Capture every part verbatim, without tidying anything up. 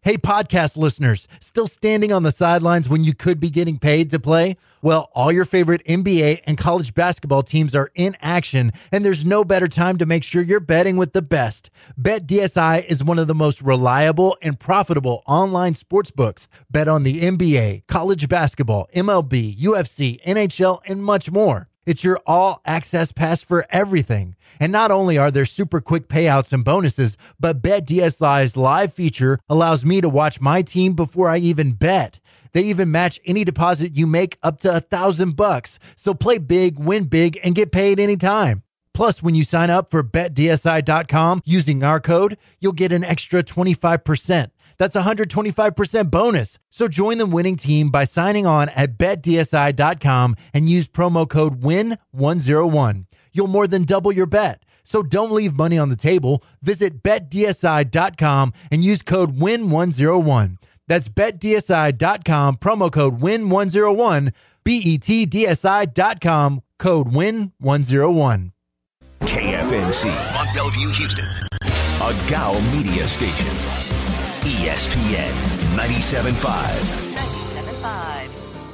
Hey, podcast listeners, still standing on the sidelines when you could be getting paid to play? Well, all your favorite N B A and college basketball teams are in action, and there's no better time to make sure you're betting with the best. BetDSI is one of the most reliable and profitable online sports books. Bet on the N B A, college basketball, M L B, U F C, N H L, and much more. It's your all-access pass for everything. And not only are there super quick payouts and bonuses, but BetDSI's live feature allows me to watch my team before I even bet. They even match any deposit you make up to a thousand bucks. So play big, win big, and get paid anytime. Plus, when you sign up for Bet D S I dot com using our code, you'll get an extra twenty-five percent. That's a one hundred twenty-five percent bonus. So join the winning team by signing on at Bet D S I dot com and use promo code win one oh one. You'll more than double your bet. So don't leave money on the table. Visit Bet D S I dot com and use code win one oh one. That's Bet D S I dot com, promo code win one oh one, B E T D S I dot com, code win one oh one. K F N C, on Bellevue, Houston. A G A O media station. E S P N ninety-seven point five. ninety-seven point five.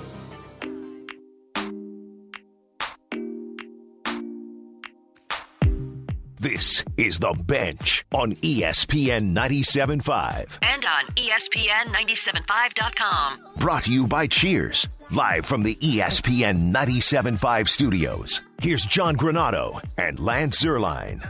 This is The Bench on E S P N ninety-seven point five. And on E S P N ninety-seven point five dot com. Brought to you by Cheers. Live from the E S P N ninety-seven point five studios. Here's John Granado and Lance Zierlein.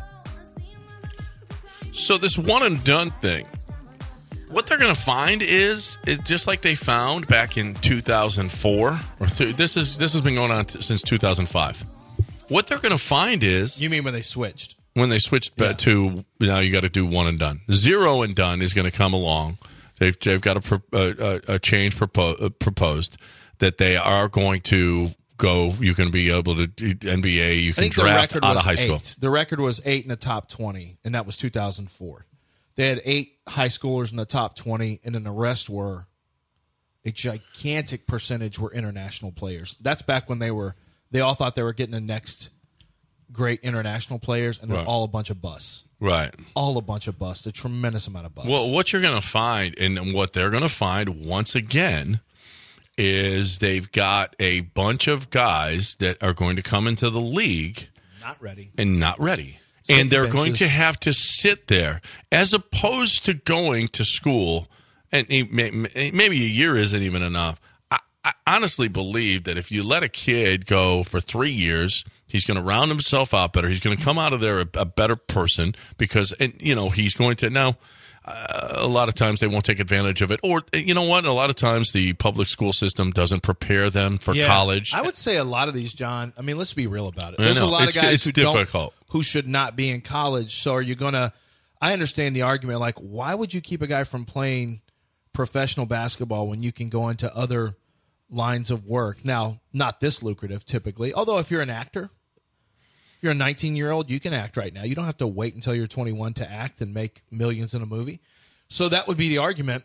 So this one and done thing, what they're going to find is, is just like they found back in two thousand four. Or th- this is this has been going on t- since two thousand five. What they're going to find is, You mean when they switched? when they switched Yeah. to now you got to do one and done. Zero and done is going to come along. They've they've got a pro- a, a change propo- uh, proposed that they are going to go. You can be able to do N B A. You I can think the draft record out was of high school. eight. The record was eight in the top twenty, and that was two thousand four. They had eight high schoolers in the top twenty, and then the rest were a gigantic percentage were international players. That's back when they were. They all thought they were getting the next great international players, and they're Right. all a bunch of busts. Right. All a bunch of busts. A tremendous amount of busts. Well, what you're going to find, and what they're going to find once again, is they've got a bunch of guys that are going to come into the league not ready. and not ready. Sit And they're benches. going to have to sit there as opposed to going to school, and maybe a year isn't even enough. I, I honestly believe that if you let a kid go for three years, he's going to round himself out better. He's going to come out of there a, a better person because, and you know, he's going to now. Uh, a lot of times they won't take advantage of it, or you know what? A lot of times the public school system doesn't prepare them for Yeah. college. I would say a lot of these, John. I mean, let's be real about it. I There's a know. lot It's- of guys it's who difficult. don't, who should not be in college. So are you gonna? I understand the argument. Like, why would you keep a guy from playing professional basketball when you can go into other lines of work? Now, not this lucrative, typically. Although, if you're an actor, if you're a nineteen-year-old, you can act right now. You don't have to wait until you're twenty-one to act and make millions in a movie. So that would be the argument.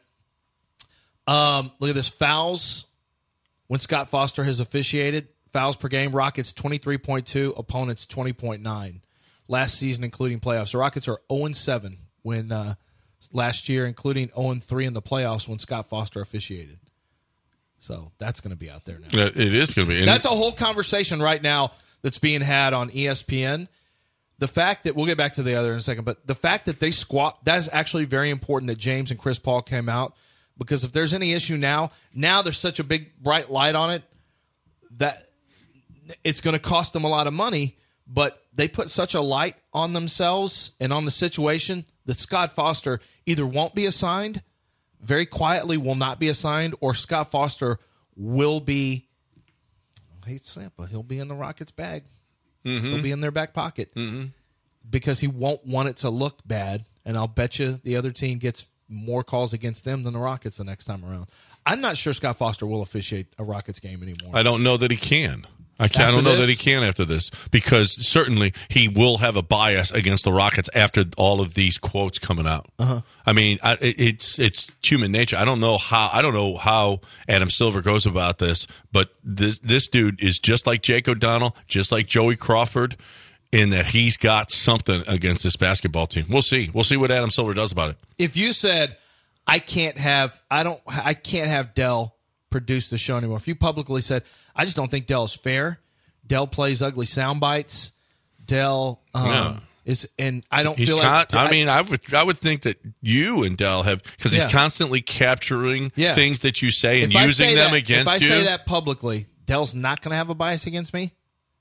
Um, look at this. Fouls when Scott Foster has officiated. Fouls per game. Rockets twenty-three point two. Opponents twenty point nine. Last season, including playoffs. The Rockets are oh and seven when uh, last year, including oh and three in the playoffs when Scott Foster officiated. So that's going to be out there now. Uh, it is going to be. And That's a whole conversation right now that's being had on E S P N. The fact that, we'll get back to the other in a second, but the fact that they squat, that is actually very important that James and Chris Paul came out, because if there's any issue now, now there's such a big bright light on it that it's going to cost them a lot of money, but they put such a light on themselves and on the situation that Scott Foster either won't be assigned, very quietly will not be assigned, or Scott Foster will be, I hate to say it, but he'll be in the Rockets' bag. Mm-hmm. He'll be in their back pocket mm-hmm. because he won't want it to look bad, and I'll bet you the other team gets more calls against them than the Rockets the next time around. I'm not sure Scott Foster will officiate a Rockets game anymore. I don't know that he can. I, can, I After don't know this? that he can after this, because certainly he will have a bias against the Rockets after all of these quotes coming out. Uh-huh. I mean, I, it, it's it's human nature. I don't know how I don't know how Adam Silver goes about this, but this this dude is just like Jake O'Donnell, just like Joey Crawford, in that he's got something against this basketball team. We'll see. We'll see what Adam Silver does about it. If you said, I can't have I don't I can't have Dell produce the show anymore. If you publicly said, I just don't think Dell is fair. Dell plays ugly sound bites. Dell um, Yeah. is, and I don't He's feel con- like I mean, I would I would think that you and Dell have because Yeah. he's constantly capturing Yeah. things that you say and if I using say them that, against If I you. say that publicly, Dell's not going to have a bias against me.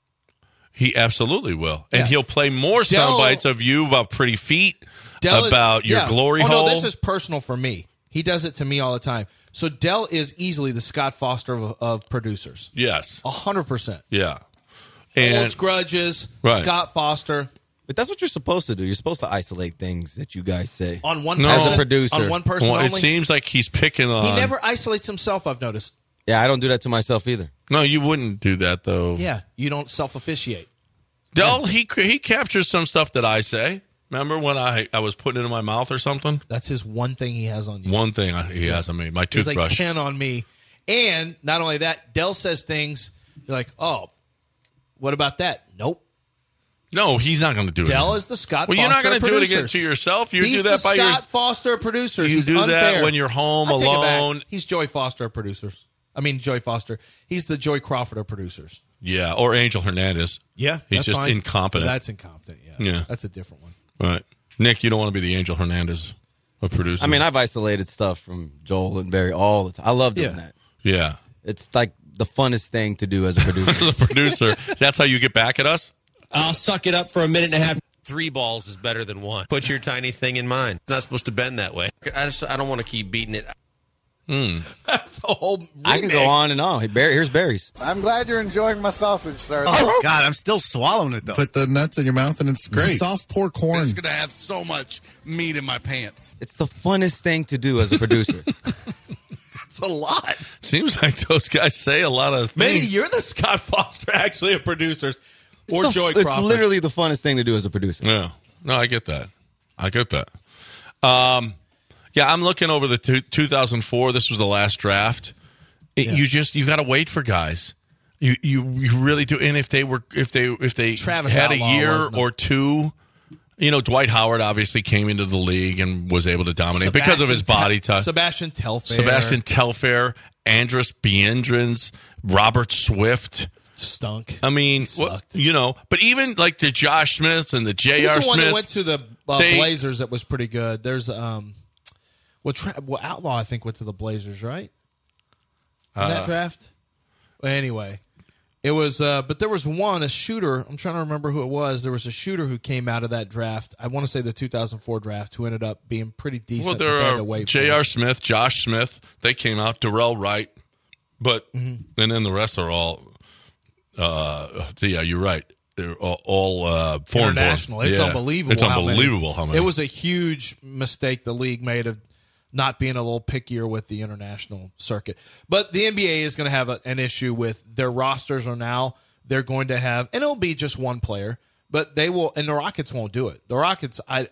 He absolutely will, and Yeah. he'll play more Dell- sound bites of you about pretty feet, Dell is- about your yeah. glory oh, hole. No, this is personal for me. He does it to me all the time. So Dell is easily the Scott Foster of, of producers. yes, A hundred percent. yeah, Holds and grudges. Right. Scott Foster But that's what you're supposed to do. You're supposed to isolate things that you guys say. on one No. person. As a producer. On one person well, it only. seems like he's picking on. He never isolates himself. I've noticed. Yeah, I don't do that to myself either. No, you wouldn't do that though. Yeah, you don't self-officiate. Dell, he he captures some stuff that I say. Remember when I, I was putting it in my mouth or something? That's his one thing he has on you. One thing I, he hasn't made my He's like toothbrush. ten on me. And not only that, Dell says things. You're like, oh, what about that? Nope. no, he's not going to do it. Dell is the Scott Well, Foster you're not going to do it again to yourself. You He's do that the by Scott your. Foster of producers. You He's do that unfair. when you're home I take it back. alone. He's Joy Foster of producers. I mean, Joy Foster. He's the Joy Crawford of producers. Yeah, or Angel Hernandez. Yeah, he's that's just fine. incompetent. That's incompetent. Yeah, Yeah. that's a different one. Right, Nick, you don't want to be the Angel Hernandez of producers. I mean, I've isolated stuff from Joel and Barry all the time. I love doing Yeah. that. yeah, It's like the funnest thing to do as a producer. as a producer, that's how you get back at us. I'll suck it up for a minute and a half. Three balls is better than one. Put your tiny thing in mine. It's not supposed to bend that way. I just I don't want to keep beating it. That's a whole. I can go on and on. Hey, Barry, here's Barry's. I'm glad you're enjoying my sausage, sir. Oh, God, I'm still swallowing it, though. Put the nuts in your mouth and it's great. Soft pork corn. It's going to have so much meat in my pants. It's the funnest thing to do as a producer. It's a lot. Seems like those guys say a lot of Maybe things. you're the Scott Foster actually of producers, or It's the- Joy It's Crawford. literally the funnest thing to do as a producer. Yeah, no, I get that. I get that. Um, yeah, I'm looking over the two, two thousand four. This was the last draft. It, You just you got to wait for guys. You, you you really do. And if they were if they if they Travis had Outlaw a year wasn't it? or two, you know, Dwight Howard obviously came into the league and was able to dominate because of his Sebastian body Tel- type. Sebastian Telfair. Sebastian Telfair, Andrus Biendrins, Robert Swift. stunk. I mean, He what, sucked. you know, but even like the Josh Smiths and the J Who's R. the one that Smiths. went to the uh, they- Blazers that was pretty good? There's um, well, Tra- well, Outlaw I think went to the Blazers, right? In Uh, that draft. Well, anyway, it was. Uh, but there was one, a shooter. I'm trying to remember who it was. There was a shooter who came out of that draft. I want to say the two thousand four draft, who ended up being pretty decent. Well, but there they had are to wait for J R. him. Smith, Josh Smith. They came out. Darrell Wright, but Mm-hmm. and then the rest are all. Uh, yeah, you're right. They're all, all uh, foreign International. born. It's Yeah. unbelievable. It's how many- unbelievable how many. It was a huge mistake the league made of not being a little pickier with the international circuit. But the N B A is going to have a, an issue with their rosters are now they're going to have, and it'll be just one player, but they will, and the Rockets won't do it. The Rockets, I,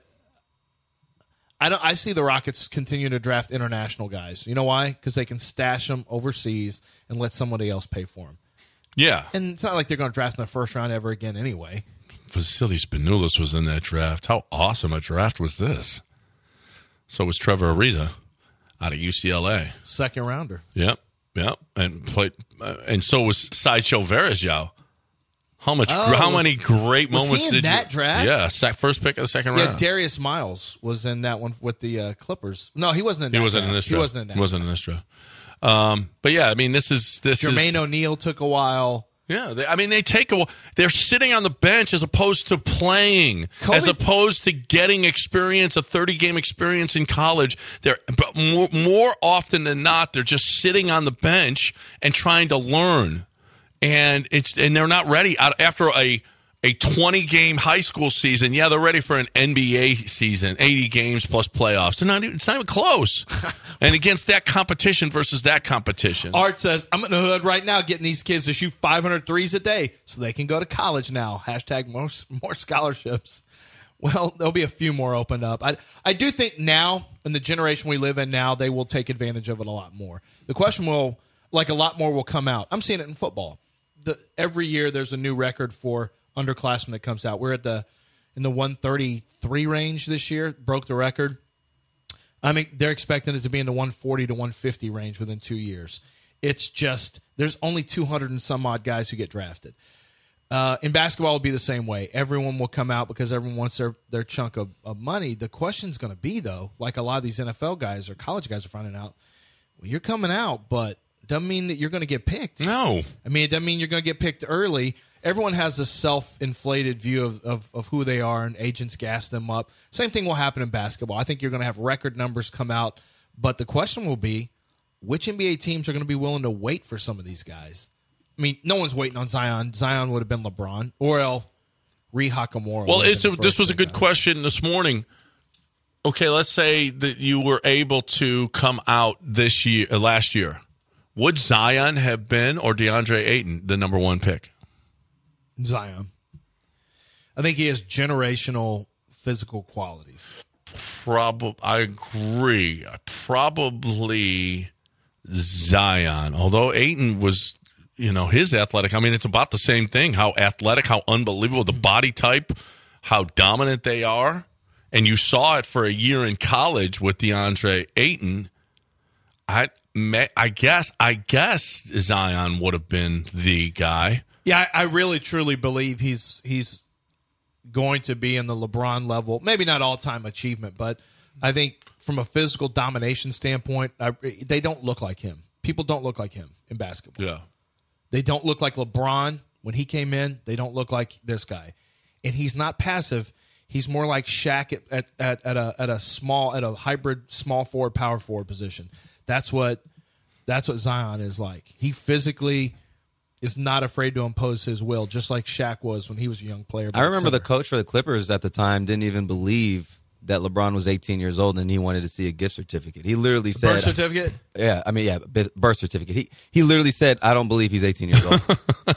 I don't. I see the Rockets continue to draft international guys. You know why? Because they can stash them overseas and let somebody else pay for them. yeah. And it's not like they're going to draft in the first round ever again anyway. Vasilis Spanoulis was in that draft. How awesome a draft was this? So was Trevor Ariza out of U C L A. Second rounder. Yep, yep, and played, uh, and so was Sideshow Verazquez. How much? Oh, how was- many great was he moments in did that you? draft? Yeah, sec, first pick of the second Yeah, round. Darius Miles was in that one with the uh, Clippers. No, he wasn't in that he wasn't draft. in this He draft. wasn't in that He wasn't in this draft. Um, but yeah, I mean, this is this Jermaine is O'Neal took a while. yeah. They, I mean, they take a. while. They're sitting on the bench as opposed to playing, Kobe- as opposed to getting experience, a thirty game experience in college. They're but more, more often than not, they're just sitting on the bench and trying to learn, and it's and they're not ready Out- after a. A twenty game high school season, yeah, they're ready for an N B A season, eighty games plus playoffs. They're not even, it's not even close. And against that competition versus that competition. Art says, I'm in the hood right now getting these kids to shoot five hundred threes a day so they can go to college now. Hashtag more, more scholarships. Well, there'll be a few more opened up. I, I do think now, in the generation we live in now, they will take advantage of it a lot more. The question will, like a lot more will come out. I'm seeing it in football. The, every year there's a new record for underclassmen that comes out. We're at the in the one thirty-three range this year, broke the record. I mean, they're expecting it to be in the one forty to one fifty range within two years. It's just there's only two hundred and some odd guys who get drafted. Uh, in basketball, it'll be the same way. Everyone will come out because everyone wants their, their chunk of, of money. The question's going to be, though, like a lot of these N F L guys or college guys are finding out, well, you're coming out, but doesn't mean that you're going to get picked. No. I mean, it doesn't mean you're going to get picked early. Everyone has this self-inflated view of, of, of who they are, and agents gas them up. Same thing will happen in basketball. I think you're going to have record numbers come out, but the question will be, which N B A teams are going to be willing to wait for some of these guys? I mean, no one's waiting on Zion. Zion would have been LeBron or El Rui Hachimura. Well, it's a, this was a good question this morning. Okay, let's say that you were able to come out this year, uh, last year. Would Zion have been, or DeAndre Ayton, the number one pick? Zion. I think he has generational physical qualities. Probably, I agree. Probably Zion. Although Ayton was, you know, his athletic. I mean, it's about the same thing. How athletic, how unbelievable the body type, how dominant they are. And you saw it for a year in college with DeAndre Ayton. I, I guess, I guess Zion would have been the guy. Yeah, I, I really truly believe he's he's going to be in the LeBron level. Maybe not all-time achievement, but I think from a physical domination standpoint, I, they don't look like him. People don't look like him in basketball. Yeah. They don't look like LeBron when he came in. They don't look like this guy. And he's not passive. He's more like Shaq at, at, at, at a at a small at a hybrid small forward, power forward position. That's what that's what Zion is like. He physically is not afraid to impose his will, just like Shaq was when he was a young player. I remember the coach for the Clippers at the time didn't even believe that LeBron was eighteen years old and he wanted to see a gift certificate. He literally the said, birth certificate? Yeah, I mean, yeah, birth certificate. He he literally said, I don't believe he's eighteen years old.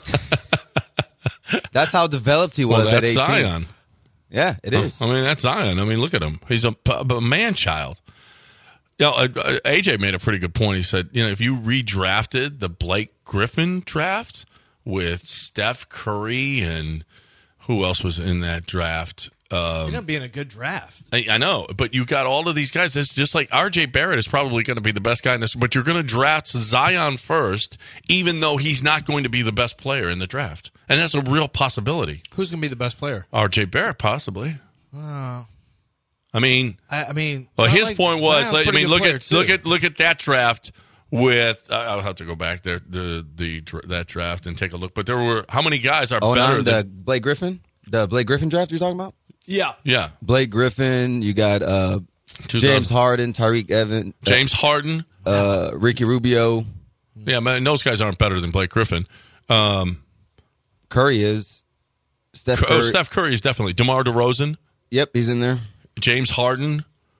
That's how developed he was well, that's at eighteen. Zion. Yeah, it is. I mean, that's Zion. I mean, look at him. He's a, a man-child. You know, uh, A J made a pretty good point. He said, you know, if you redrafted the Blake Griffin draft with Steph Curry and who else was in that draft? Um, You're going to be in a good draft. I, I know, but you got all of these guys. It's just like R J Barrett is probably going to be the best guy in this, but you're going to draft Zion first, even though he's not going to be the best player in the draft. And that's a real possibility. Who's going to be the best player? R J Barrett, possibly. Uh, I mean, I, I mean, well, his like, point was, Zion's I mean, look at too. look at look at that draft with. Uh, I'll have to go back there the the that draft and take a look. But there were how many guys are oh, better the than Blake Griffin, the Blake Griffin draft you're talking about? Yeah, yeah. Blake Griffin. You got uh, James Harden, Tariq Evans, James Harden, uh, Ricky Rubio. Yeah, man, those guys aren't better than Blake Griffin. Um, Curry is. Steph Curry. Oh, Steph Curry is definitely. DeMar DeRozan. Yep, he's in there. James Harden.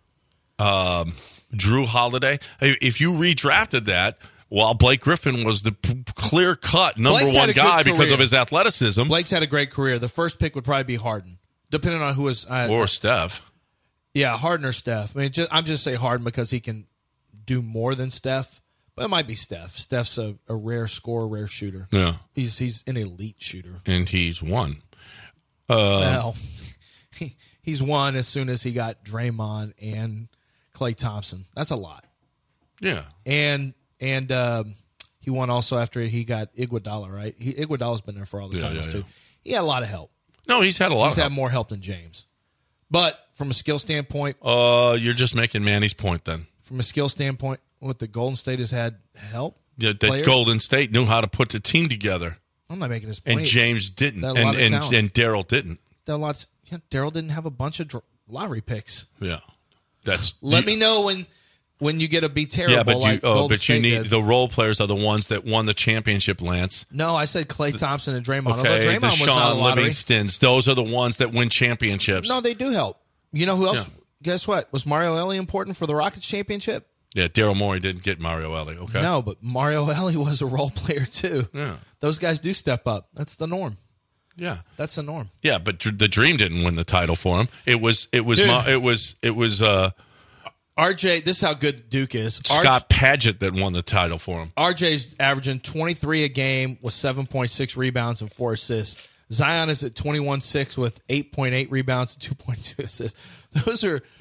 Um, Drew Holiday. If you redrafted that, while Blake Griffin was the p- clear-cut number Blake's one had a guy good because career. of his athleticism. Blake's had a great career. The first pick would probably be Harden, depending on who was. Uh, or Steph. Yeah, Harden or Steph. I mean, just, I'm just saying Harden because he can do more than Steph. But it might be Steph. Steph's a, a rare scorer, rare shooter. Yeah. He's he's an elite shooter. And he's won. Uh, well, he, he's won as soon as he got Draymond and Klay Thompson. That's a lot. Yeah. And and um, he won also after he got Iguodala, right? He, Iguodala's been there for all the Yeah, times, yeah, too. yeah. He had a lot of help. No, he's had a lot He's of had help. more help than James. But from a skill standpoint, Uh, you're just making Manny's point then. from a skill standpoint, what the Golden State has had help. Yeah, that players? Golden State knew how to put the team together. I'm not making this point. And James didn't. They had a And lot of and, talent. and Daryl didn't. There are lots. Yeah, Daryl didn't have a bunch of dr- lottery picks. Yeah. That's Let me know when when you get to be terrible. Yeah, but you like oh, Golden but you State need did. the role players are the ones that won the championship, Lance. No, I said Klay Thompson and Draymond. Although Okay, Draymond the was not a Sean lottery. Livingstons. Those are the ones that win championships. No, they do help. You know who else? Yeah. Guess what? Was Mario Elie important for the Rockets championship? Yeah, Daryl Morey didn't get Mario Elie. Okay. No, but Mario Elie was a role player too. Yeah. Those guys do step up. That's the norm. Yeah. That's the norm. Yeah, but dr- the Dream didn't win the title for him. It was it was Dude. Ma- it was it was uh, R J, this is how good Duke is. Scott Padgett that won the title for him. R J's averaging twenty-three a game with seven point six rebounds and four assists. Zion is at twenty-one six with eight point eight rebounds and two point two assists. Those are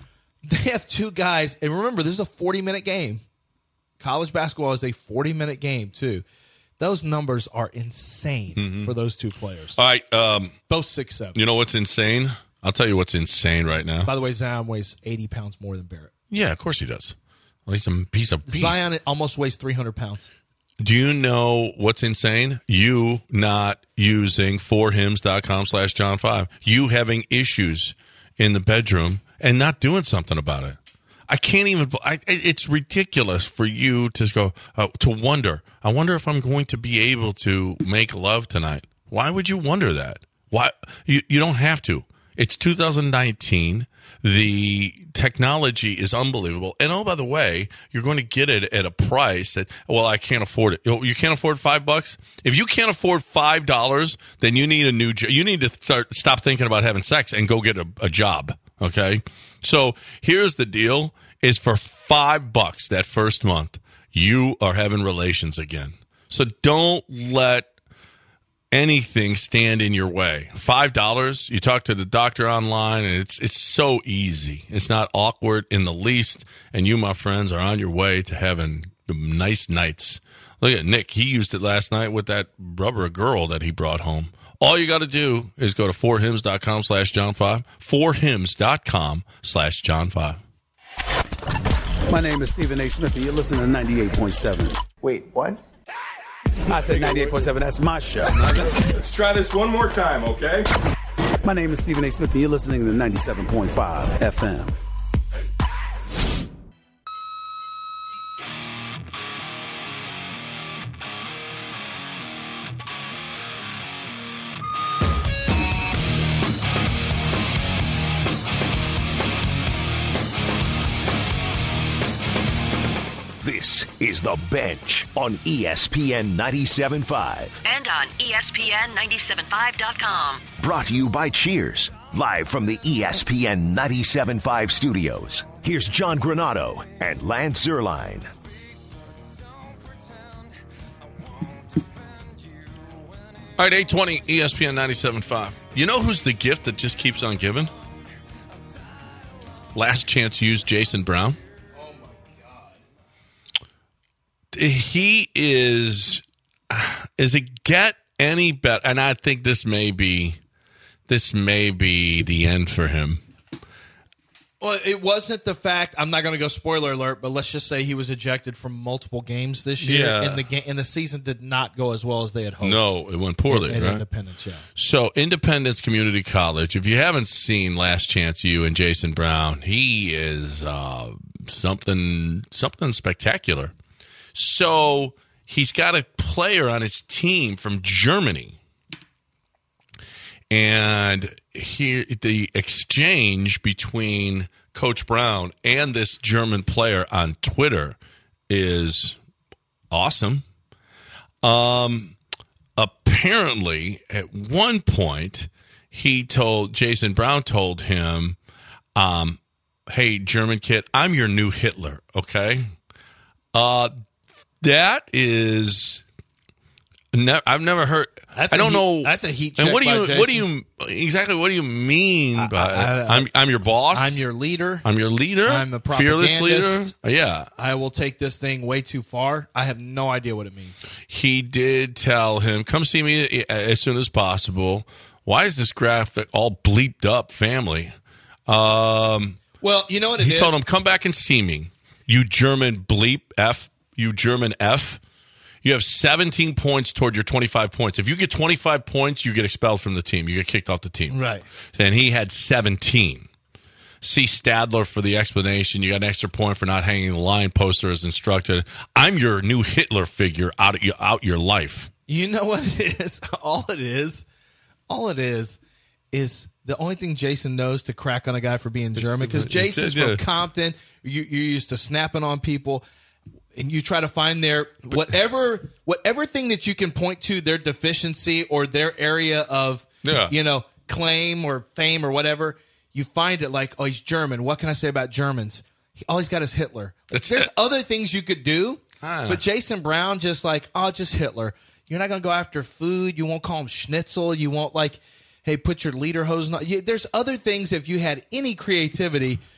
They have two guys, and remember, this is a forty-minute game. College basketball is a forty-minute game, too. Those numbers are insane mm-hmm. for those two players. All right. Um, Both six seven. You know what's insane? I'll tell you what's insane right now. By the way, Zion weighs eighty pounds more than Barrett. Yeah, of course he does. Well, he's a piece of beast. Zion almost weighs three hundred pounds. Do you know what's insane? You not using four hymns dot com slash John five. You having issues in the bedroom and not doing something about it. I can't even. I, it's ridiculous for you to go uh, to wonder. I wonder if I'm going to be able to make love tonight. Why would you wonder that? Why you you don't have to. It's two thousand nineteen. The technology is unbelievable. And oh, by the way, you're going to get it at a price that, well, I can't afford it. You can't afford five bucks? If you can't afford five dollars, then you need a new job. You need to start stop thinking about having sex and go get a, a job. Okay? So here's the deal, is for five bucks that first month, you are having relations again. So don't let anything stand in your way. Five dollars. You talk to the doctor online, and it's it's so easy. It's not awkward in the least. And you, my friends, are on your way to having nice nights. Look at Nick. He used it last night with that rubber girl that he brought home. All you got to do is go to four hymns dot com slash John five. four hymns dot com slash John five. My name is Stephen A. Smith, and you're listening to ninety-eight point seven. Wait, what? I said ninety-eight point seven. That's my show. Let's try this one more time, okay? My name is Stephen A. Smith, and you're listening to ninety-seven point five F M. This is The Bench on E S P N ninety-seven point five. And on E S P N ninety-seven five dot com. Brought to you by Cheers, live from the E S P N ninety-seven point five studios. Here's John Granado and Lance Zierlein. All right, eight twenty, E S P N ninety-seven point five. You know who's the gift that just keeps on giving? Last chance used Jason Brown. He is, is it get any better? And I think this may be, this may be the end for him. Well, it wasn't the fact. I'm not going to go spoiler alert, but let's just say he was ejected from multiple games this year, Yeah. and the game and the season did not go as well as they had hoped. No, it went poorly, at, at right? Independence, yeah. So, Independence Community College. If you haven't seen Last Chance U and Jason Brown, he is uh, something something spectacular. So he's got a player on his team from Germany. And here the exchange between Coach Brown and this German player on Twitter is awesome. Um, apparently, at one point, he told Jason Brown told him, um, "Hey, German kid, I'm your new Hitler." Okay. Uh, That is, ne- I've never heard. That's I don't heat, know. That's a heat check. And what do by you? Jason. What do you exactly? What do you mean I, by? I, I, I'm I'm your boss. I'm your leader. I'm your leader. I'm a fearless leader. propagandist. Yeah. I will take this thing way too far. I have no idea what it means. He did tell him, "Come see me as soon as possible." Why is this graphic all bleeped up? Family. Um, well, you know what it he is? He told him, "Come back and see me, you German bleep f." You German F, you have seventeen points toward your twenty-five points. If you get twenty-five points, you get expelled from the team. You get kicked off the team. Right. And he had seventeen. See Stadler for the explanation. You got an extra point for not hanging the line poster as instructed. I'm your new Hitler figure out, of your, out your life. You know what it is? All it is, all it is, is the only thing Jason knows to crack on a guy for being German. Because Jason's yeah. from Compton. You, you're used to snapping on people. And you try to find their whatever whatever thing that you can point to their deficiency or their area of yeah. you know claim or fame or whatever. You find it like, oh, he's German. What can I say about Germans? He, all he's got is Hitler. That's There's it. other things you could do, ah. but Jason Brown just like, oh, just Hitler. You're not going to go after food. You won't call him schnitzel. You won't like, hey, put your leader hose on. You, there's other things. If you had any creativity,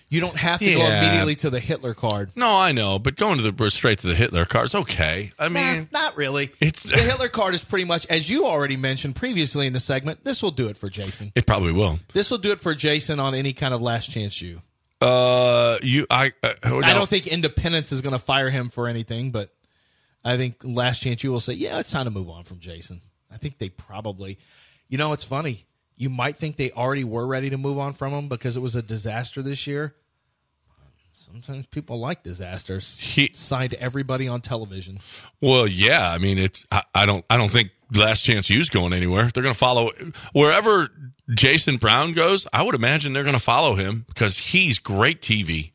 You don't have to go Yeah. immediately to the Hitler card. No, I know, but going to the straight to the Hitler card is okay. I mean, Nah, not really. It's the Hitler card is pretty much, as you already mentioned previously in the segment, this will do it for Jason. it probably will. This will do it for Jason on any kind of last chance you. Uh, you, I, uh, no. I don't think Independence is going to fire him for anything, but I think last chance you will say, yeah, it's time to move on from Jason. I think they probably, you know, it's funny. You might think they already were ready to move on from him because it was a disaster this year. Sometimes people like disasters. He signed everybody on television. Well, yeah. I mean, it's. I, I don't. I don't think Last Chance U's going anywhere. They're going to follow wherever Jason Brown goes. I would imagine they're going to follow him because he's great T V.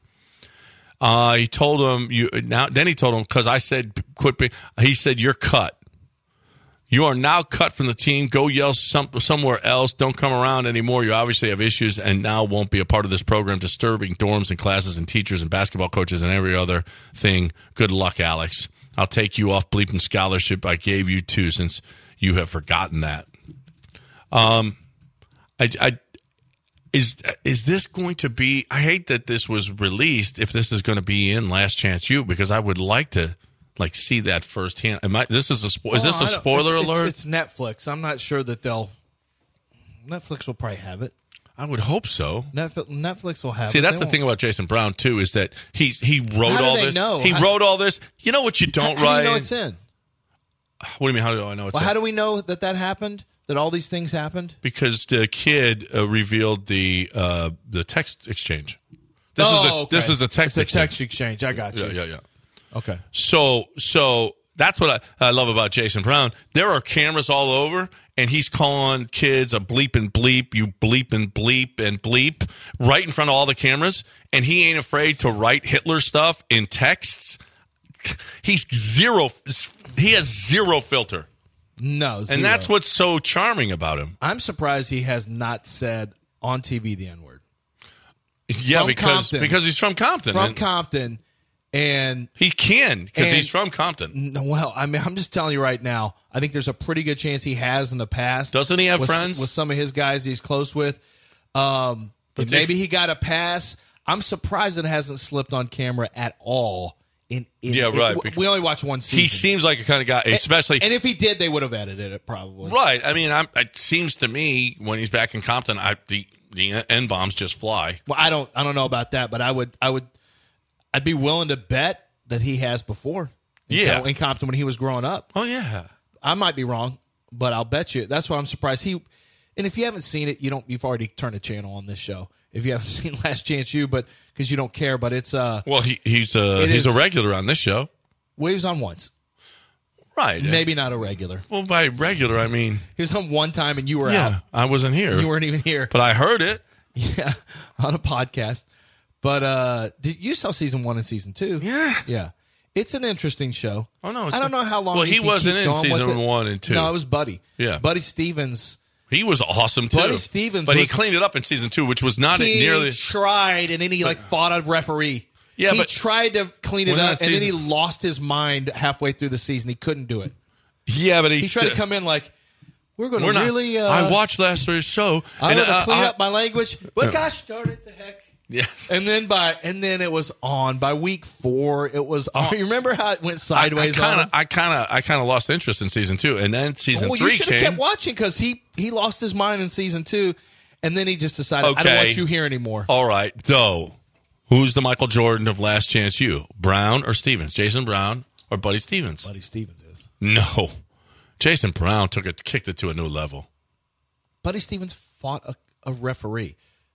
Uh, he told him you now. Then he told him because I said quit. Be, he said you're cut. You are now cut from the team. Go yell some, somewhere else. Don't come around anymore. You obviously have issues and now won't be a part of this program, disturbing dorms and classes and teachers and basketball coaches and every other thing. Good luck, Alex. I'll take you off bleeping scholarship I gave you, too, since you have forgotten that. Um, I, I, is is this going to be – I hate that this was released if this is going to be in Last Chance U because I would like to – like see that firsthand. Am I, this is a spo- is Well, this I a don't- spoiler it's, alert? It's, it's Netflix. I'm not sure that they'll. Netflix will probably have it. I would hope so. Netflix, Netflix will have See, it. that's They the won't- thing about Jason Brown too is that he's he wrote How do all they this. know? He How- wrote all this. You know what you don't how, write? How do you know it's in? What do you mean? How do I know it's Well, in? how do we know that that happened? That all these things happened? Because the kid uh, revealed the uh, the text exchange. This oh, is a, okay. this is a text. It's a exchange. text exchange. I got you. Yeah, yeah, yeah. Okay. So, so that's what I, I love about Jason Brown. There are cameras all over, and he's calling kids a bleep and bleep, you bleep and bleep and bleep, right in front of all the cameras, and he ain't afraid to write Hitler stuff in texts. He's zero. He has zero filter. No, zero. And that's what's so charming about him. I'm surprised he has not said on T V the N word. Yeah, From because Compton. because he's from Compton. From and Compton. And he can because and- he's from Compton. No, well, I mean, I'm just telling you right now. I think there's a pretty good chance he has in the past. Doesn't he have with, friends with some of his guys he's close with? Um, But and they- maybe he got a pass. I'm surprised it hasn't slipped on camera at all. In, in Yeah, in- right, we- because we only watch one season. He seems like a kind of guy, especially. And if he did, they would have edited it probably. Right. I mean, I'm, it seems to me when he's back in Compton, I, the the N bombs just fly. Well, I don't, I don't know about that, but I would, I would, I'd be willing to bet that he has before. In Yeah. Cal- in Compton when he was growing up. Oh yeah. I might be wrong, but I'll bet you. That's why I'm surprised he. And if you haven't seen it, you don't. You've already turned a channel on this show. If you haven't seen Last Chance U, but because you don't care, but it's uh. Well, he he's a It he's is- a regular on this show. Well, he was on once. Right. Maybe not a regular. Well, by regular, I mean He was on one time, and you were yeah, out. I wasn't here. You weren't even here. but I heard it. Yeah, on a podcast. But uh did you saw season one and season two? Yeah. Yeah. It's an interesting show. Oh no, it's I don't know how long. Well, you he can wasn't keep in going with season it. one and two. No, it was Buddy. Yeah. Buddy Stevens. He was awesome too. Buddy Stevens but he was- cleaned it up in season two, which was not He nearly. tried, and then he like fought a referee. Yeah, he but- tried to clean it Well, up, that and then he season- lost his mind halfway through the season. He couldn't do it. Yeah, but he, He tried to st- come in like, "We're going We're to not. really." Uh, I watched last year's show. I'm and, going to uh, clean I- up my language. But Yeah. gosh darn it, the heck! Yeah. And then by and then it was on by week four. It was on. You remember how it went sideways I on kind him? of, I kind of, I kind of lost interest in season two, and then season Well, you three should have came. kept watching because he he lost his mind in season two, and then he just decided, I don't Okay. want you here anymore. All right, though, who's the Michael Jordan of Last Chance U? Brown or Stevens? Jason Brown or Buddy Stevens? Buddy Stevens is. No, Jason Brown took it, kicked it to a new level. Buddy Stevens fought a, a referee.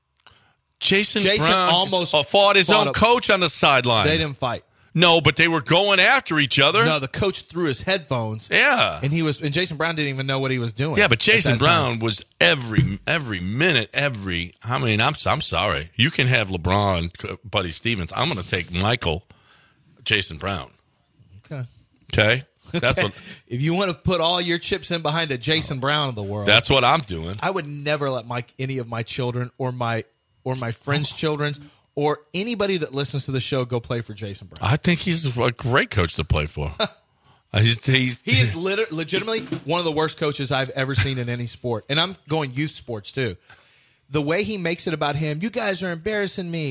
Jason, Jason Brown almost uh, fought his fought own a- coach on the sideline. They didn't fight. No, but they were going after each other. No, the coach threw his headphones. Yeah. And he was and Jason Brown didn't even know what he was doing. Yeah, but at Jason that Brown time. was every every minute, every. I mean, I'm I'm sorry. You can have LeBron, Buddy Stevens. I'm going to take Michael, Jason Brown. Okay. Okay, that's what If you want to put all your chips in behind a Jason Brown of the world, that's what I'm doing. I would never let my any of my children or my or my friends' children's or anybody that listens to the show go play for Jason Brown. I think he's a great coach to play for. Uh, he's, he's, He is lit- legitimately one of the worst coaches I've ever seen in any sport. And I'm going youth sports too. The way he makes it about him, you guys are embarrassing me.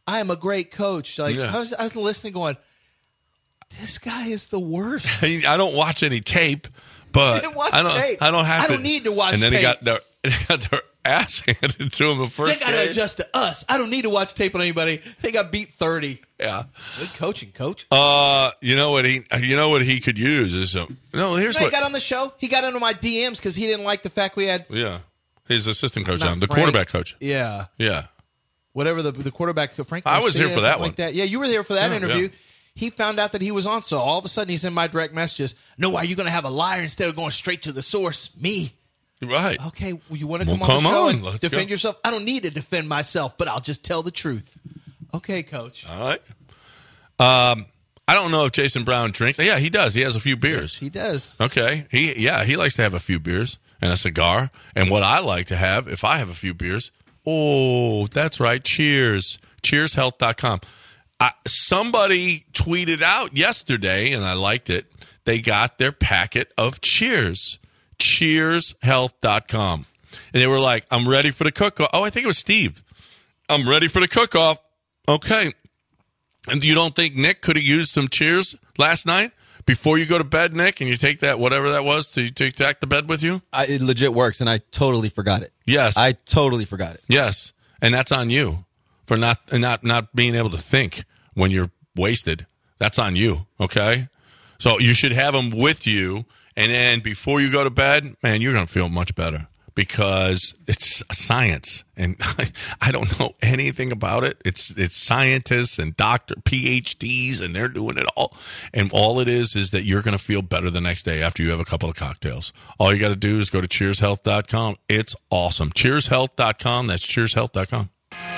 I am a great coach. Like Yeah. I, was, I was listening, going, this guy is the worst. I don't watch any tape, but I didn't watch I don't. tape. I don't have I to. don't need to watch And then tape. he got their, they got their ass handed to him the first. They got to adjust to us. I don't need to watch tape on anybody. They got beat thirty. Yeah. Good coaching, coach. Uh, you know what he? You know what he could use is um, no. Here's You know, what. he got on the show. He got into my D Ms because he didn't like the fact we had. Yeah, his assistant coach Not on the Frank. quarterback coach. Yeah. Yeah. Whatever the the quarterback, Frank. I was Garcia, here for that something one. Like that. Yeah, you were there for that Yeah, interview. yeah. He found out that he was on, so all of a sudden he's in my direct messages. No, why are you going to have a liar instead of going straight to the source? Me. Right. Okay, well, you want to Well, come on come the show on, and let's defend go. yourself? I don't need to defend myself, but I'll just tell the truth. Okay, coach. All right. Um, I don't know if Jason Brown drinks. Yeah, he does. He has a few Yes, beers. he does. Okay. He yeah, he likes to have a few beers and a cigar. And what I like to have, if I have a few beers, oh, that's right. Cheers. cheers health dot com. I, somebody tweeted out yesterday, and I liked it. They got their packet of Cheers. cheers health dot com. And they were like, I'm ready for the cook-off. Oh, I think it was Steve. I'm ready for the cook-off. Okay. And you don't think Nick could have used some Cheers last night before you go to bed, Nick, and you take that, whatever that was, to, to take the bed with you? I, it legit works, and I totally forgot it. Yes. I totally forgot it. Yes. And that's on you for not not not being able to think when you're wasted. That's on you, okay? So you should have them with you, and then before you go to bed, man, you're going to feel much better because it's science, and I, I don't know anything about it. It's it's scientists and doctor P H Ds, and they're doing it all. And all it is is that you're going to feel better the next day after you have a couple of cocktails. All you got to do is go to cheers health dot com. It's awesome. cheers health dot com. That's cheers health dot com.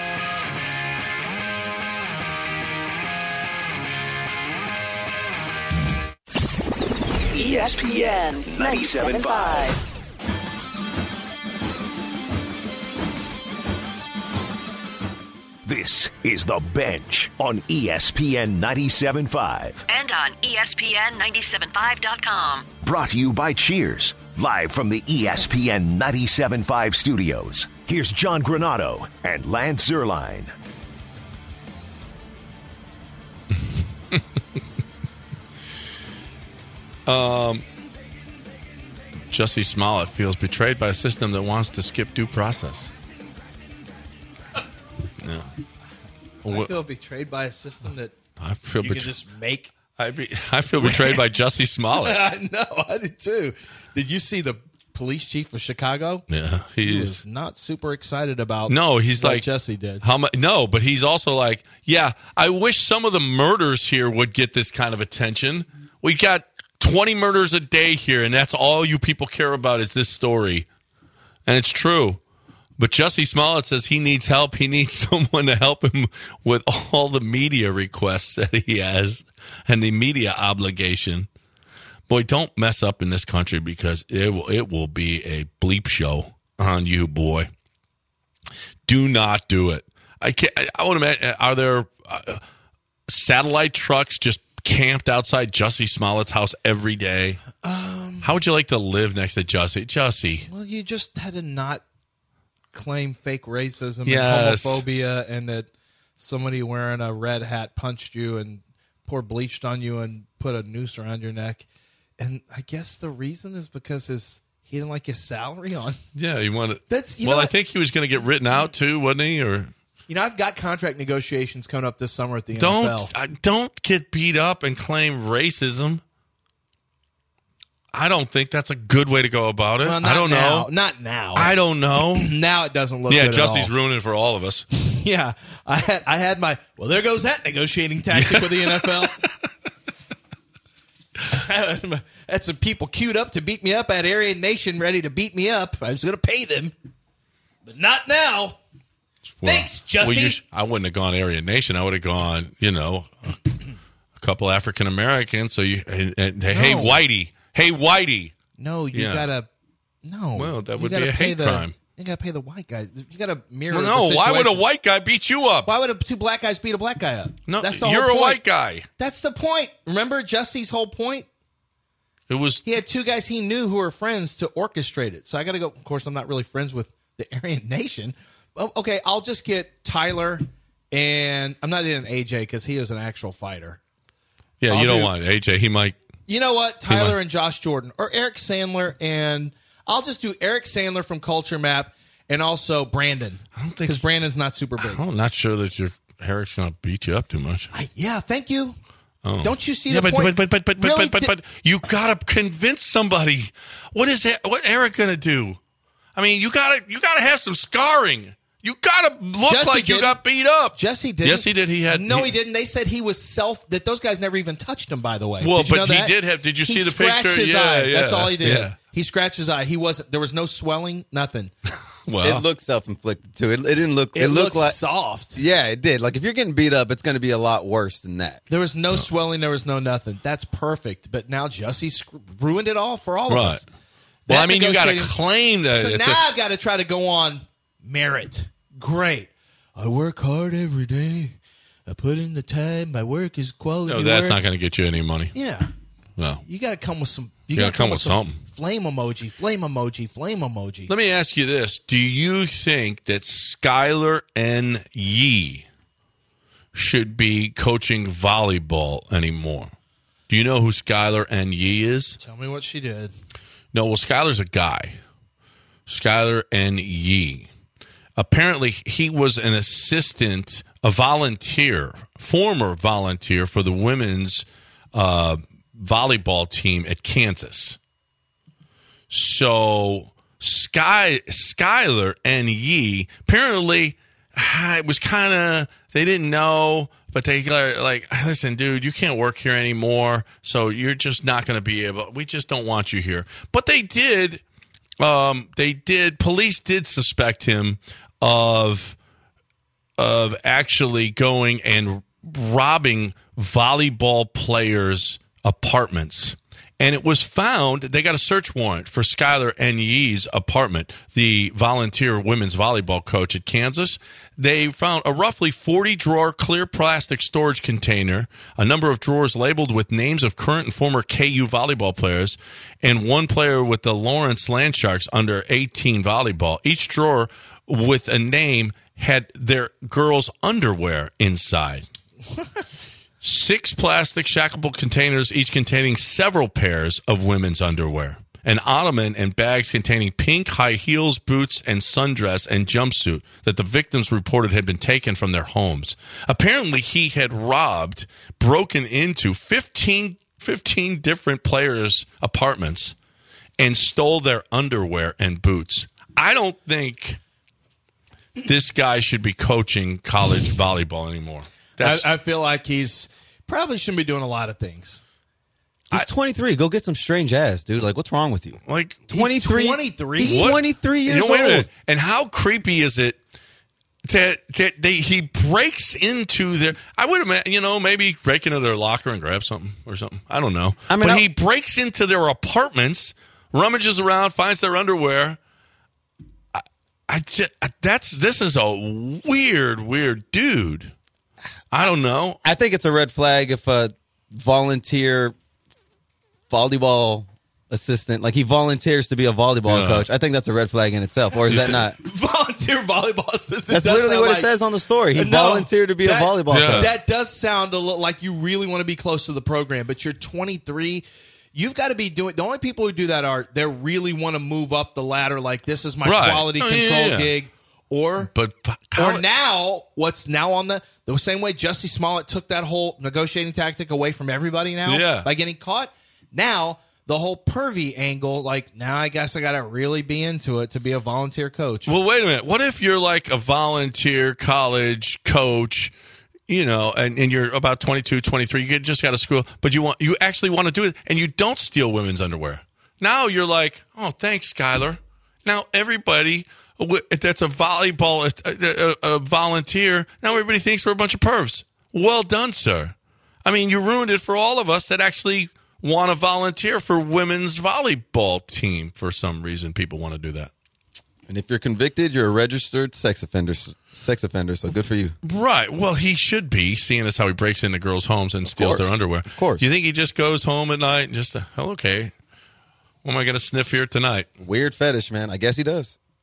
E S P N ninety-seven point five. This is The Bench on E S P N ninety-seven point five. And on E S P N ninety-seven point five dot com. Brought to you by Cheers, live from the E S P N ninety-seven point five studios. Here's John Granado and Lance Zierlein. Um, Jussie Smollett feels betrayed by a system that wants to skip due process. Yeah. I feel betrayed by a system that I feel you betray- can just make. I, be- I feel betrayed by Jussie Smollett. I know, I did too. Did you see the police chief of Chicago? Yeah, he, He is. was not super excited about. No, he's what like Jesse did. How much? No, but he's also like, yeah. I wish some of the murders here would get this kind of attention. We got twenty murders a day here, and that's all you people care about is this story, and it's true. But Jussie Smollett says he needs help. He needs someone to help him with all the media requests that he has and the media obligation. Boy, don't mess up in this country because it will it will be a bleep show on you, boy. Do not do it. I can't. I want to imagine. Are there uh, satellite trucks just camped outside Jussie Smollett's house every day? Um, How would you like to live next to Jussie? Jussie. Well, you just had to not claim fake racism Yes. and homophobia, and that somebody wearing a red hat punched you and poured bleach on you and put a noose around your neck. And I guess the reason is because his he didn't like his salary on. Yeah, you want to. That's you well, know I what? think he was going to get written out too, wasn't he? Or You know, I've got contract negotiations coming up this summer at the don't N F L. uh, don't get beat up and claim racism. I don't think that's a good way to go about it. Well, not I don't now. know. Not now. I don't know. Now it doesn't look Yeah, good at Jussie's all. ruining it for all of us. Yeah, I had I had my well. There goes that negotiating tactic with the N F L. I had, had some people queued up to beat me up. I had Aryan Nation ready to beat me up. I was going to pay them, but not now. Well, Thanks, Jussie. well, you sh- I wouldn't have gone Aryan Nation. I would have gone, you know, a, a couple African Americans. So you, and, and, hey, No. Whitey, hey, Whitey. No, you Yeah. gotta. No, Well, that You would gotta be a pay hate the- crime. You gotta pay the white guys. You gotta mirror. Well, the no, why would a situation. white guy beat you up? Why would a, two black guys beat a black guy up? No, that's the you're whole a point. white guy. That's the point. Remember Jesse's whole point? It was He had two guys he knew who were friends to orchestrate it. So I got to go. Of course, I'm not really friends with the Aryan Nation. Oh, okay, I'll just get Tyler And I'm not in A J because he is an actual fighter. Yeah, I'll you don't do- want A J. He might. You know what? Tyler might- and Josh Jordan, or Eric Sandler, and I'll just do Eric Sandler from Culture Map, and also Brandon. I don't think because Brandon's not super big. I'm not sure that your Eric's going to beat you up too much. I, yeah, thank you. Oh. Don't you see yeah, the but, point? But but but but Really but, but, but, but you got to convince somebody. What is that? What Eric going to do? I mean, you got to you got to have some scarring. You got to look Jesse like you didn't. got beat up. Jesse did. Yes, he did. He had. No, he, didn't. They said he was self. That those guys never even touched him. By the way. Well, did you but know he that? did have. Did you He see the scratched picture? His yeah, eye. yeah. That's all he did. Yeah. He scratched his eye. He wasn't. There was no swelling. Nothing. Well, it looked self-inflicted too. It, it didn't look. It, It, looked looked like soft. Yeah, it did. Like if you're getting beat up, it's going to be a lot worse than that. There was no swelling. There was no nothing. That's perfect. But now Jesse sc- ruined it all for all Right. of us. Well, That I mean, you got to negotiating- claim that. So it's now a- I've got to try to go on merit. Great. I work hard every day. I put in the time. My work is quality no, that's work. not going to get you any money. Yeah. No. You got to come with some. You, You got gotta to come come, with with some something. Flame emoji. Flame emoji. Flame emoji. Let me ask you this: do you think that Skylar N. Yee should be coaching volleyball anymore? Do you know who Skylar N. Yee is? Tell me what she did. No, well, Skylar's a guy. Skylar N. Yee. Apparently, he was an assistant, a volunteer, former volunteer for the women's uh, volleyball team at Kansas. So, Sky Skylar N. Yee, apparently, ah, it was kind of, they didn't know, but they are like, listen, dude, you can't work here anymore, so you're just not going to be able, we just don't want you here. But they did, um, they did, police did suspect him of of actually going and robbing volleyball players' apartments. And it was found, they got a search warrant for Skylar N. Yee's apartment, the volunteer women's volleyball coach at Kansas. They found a roughly forty-drawer clear plastic storage container, a number of drawers labeled with names of current and former K U volleyball players, and one player with the Lawrence Landsharks under eighteen volleyball. Each drawer with a name had their girls' underwear inside. What? Six plastic shackable containers, each containing several pairs of women's underwear. An ottoman and bags containing pink high heels, boots, and sundress and jumpsuit that the victims reported had been taken from their homes. Apparently, he had robbed, broken into fifteen, fifteen different players' apartments and stole their underwear and boots. I don't think this guy should be coaching college volleyball anymore. That's, I, I feel like he's probably shouldn't be doing a lot of things. He's twenty-three. Go get some strange ass, dude. Like, what's wrong with you? Like twenty-three. He's twenty-three. He's What? twenty-three years You know, wait a old. minute. And how creepy is it that, that they he breaks into their? I would imagine, you know, maybe break into their locker and grab something or something. I don't know. I mean, but I- he breaks into their apartments, rummages around, finds their underwear. I, I just, that's this is a weird, weird dude. I don't know. I think it's a red flag if a volunteer volleyball assistant, like he volunteers to be a volleyball Yeah. coach. I think that's a red flag in itself. Or is that not? Volunteer volleyball assistant. That's does literally sound what like- it says on the story. He No, volunteered to be that- a volleyball Yeah. coach. That does sound a little like you really want to be close to the program, but you're twenty-three. You've got to be doing. The only people who do that are they really want to move up the ladder. Like this is my Right. quality Oh, yeah, control yeah. gig, or But or now what's now on the the same way Jussie Smollett took that whole negotiating tactic away from everybody now Yeah. by getting caught. Now the whole pervy angle, like now I guess I got to really be into it to be a volunteer coach. Well, wait a minute. What if you're like a volunteer college coach, you know, and, and you're about twenty-two, twenty-three, you get- just got to school, but you want you actually want to do it, and you don't steal women's underwear. Now you're like, oh, thanks, Skylar. Now everybody w- that's a volleyball, a, a, a volunteer, now everybody thinks we're a bunch of pervs. Well done, sir. I mean, you ruined it for all of us that actually want to volunteer for women's volleyball team. For some reason, people want to do that. And if you're convicted, you're a registered sex offender. Sex offender. So good for you. Right. Well, he should be, seeing as how he breaks into girls' homes and steals course. their underwear. Of course. Do you think he just goes home at night and just, uh, oh, okay, what am I going to sniff here tonight? Weird fetish, man. I guess he does.